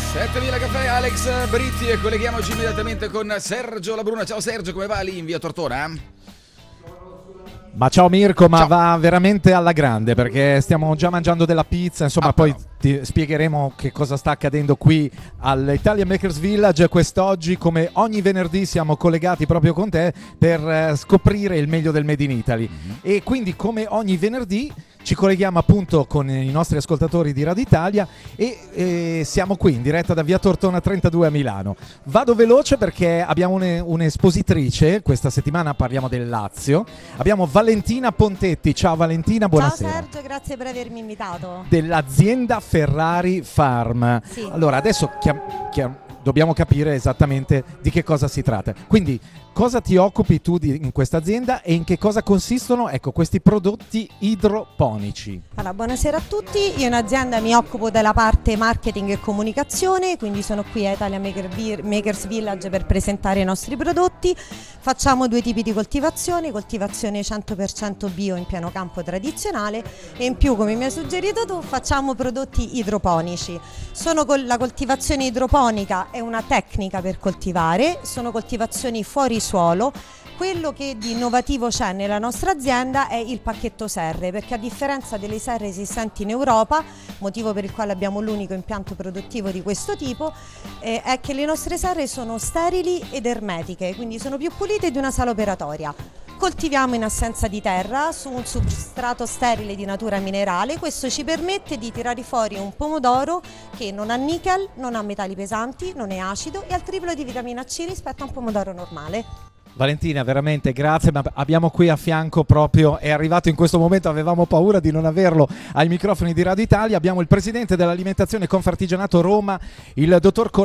7000 caffè, Alex Britti, e colleghiamoci immediatamente con Sergio Labruna. Ciao Sergio, come va lì in via Tortona? Ma ciao Mirko, ma ciao. va veramente alla grande perché stiamo già mangiando della pizza, insomma poi ti spiegheremo che cosa sta accadendo qui all'Italia Makers Village. Quest'oggi, come ogni venerdì, siamo collegati proprio con te per scoprire il meglio del Made in Italy. E quindi, come ogni venerdì, ci colleghiamo appunto con i nostri ascoltatori di Radio Italia e siamo qui in diretta da via Tortona 32 a Milano. Vado veloce perché abbiamo un'espositrice, questa settimana parliamo del Lazio. Abbiamo Valentina Pontetti. Ciao Valentina, buonasera. Ciao Sergio, grazie per avermi invitato. Dell'azienda Ferrari Farm. Sì. Allora, adesso dobbiamo capire esattamente di che cosa si tratta. Quindi, cosa ti occupi tu in questa azienda e in che cosa consistono, ecco, questi prodotti idroponici? Allora, buonasera a tutti. Io in azienda mi occupo della parte marketing e comunicazione, quindi sono qui a Italia Makers Village per presentare i nostri prodotti. Facciamo due tipi di coltivazione 100% bio in pieno campo tradizionale, e in più, come mi hai suggerito tu, facciamo prodotti idroponici. La coltivazione idroponica è una tecnica per coltivare, sono coltivazioni fuori suolo. Quello che di innovativo c'è nella nostra azienda è il pacchetto serre, perché a differenza delle serre esistenti in Europa, motivo per il quale abbiamo l'unico impianto produttivo di questo tipo, è che le nostre serre sono sterili ed ermetiche, quindi sono più pulite di una sala operatoria. Coltiviamo in assenza di terra su un substrato sterile di natura minerale. Questo ci permette di tirare fuori un pomodoro che non ha nickel, non ha metalli pesanti, non è acido e ha il triplo di vitamina C rispetto a un pomodoro normale. Valentina, veramente grazie, ma abbiamo qui a fianco proprio, è arrivato in questo momento, avevamo paura di non averlo ai microfoni di Radio Italia, abbiamo il presidente dell'alimentazione Confartigianato Roma, il dottor